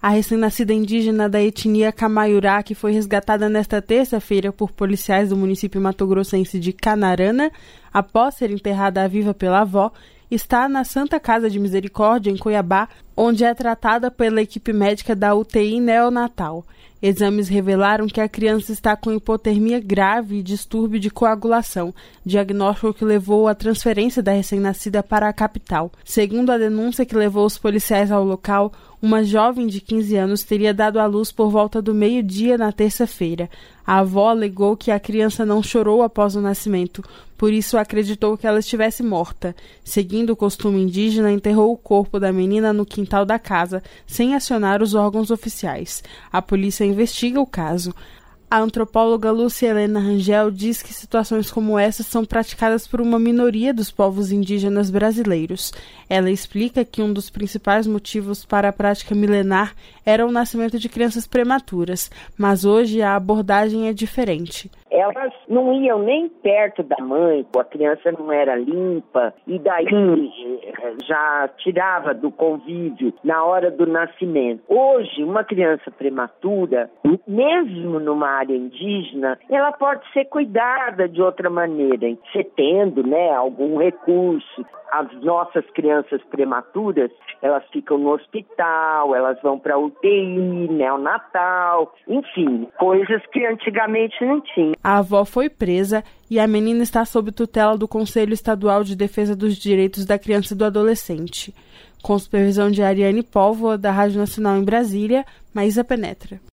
A recém-nascida indígena da etnia Camaiurá, que foi resgatada nesta terça-feira por policiais do município mato-grossense de Canarana, após ser enterrada viva pela avó, está na Santa Casa de Misericórdia, em Cuiabá, onde é tratada pela equipe médica da UTI neonatal. Exames revelaram que a criança está com hipotermia grave e distúrbio de coagulação, diagnóstico que levou à transferência da recém-nascida para a capital. Segundo a denúncia que levou os policiais ao local, uma jovem de 15 anos teria dado à luz por volta do meio-dia na terça-feira. A avó alegou que a criança não chorou após o nascimento, por isso acreditou que ela estivesse morta. Seguindo o costume indígena, enterrou o corpo da menina no quintal da casa, sem acionar os órgãos oficiais. A polícia investiga o caso. A antropóloga Lúcia Helena Rangel diz que situações como essas são praticadas por uma minoria dos povos indígenas brasileiros. Ela explica que um dos principais motivos para a prática milenar era o nascimento de crianças prematuras, mas hoje a abordagem é diferente. Elas não iam nem perto da mãe, a criança não era limpa, e daí já tirava do convívio na hora do nascimento. Hoje, uma criança prematura, mesmo numa área indígena, ela pode ser cuidada de outra maneira, você tendo, algum recurso. As nossas crianças prematuras, elas ficam no hospital, elas vão para UTI, neonatal, enfim, coisas que antigamente não tinha. A avó foi presa e a menina está sob tutela do Conselho Estadual de Defesa dos Direitos da Criança e do Adolescente. Com supervisão de Ariane Póvoa, da Rádio Nacional em Brasília, Maísa Penetra.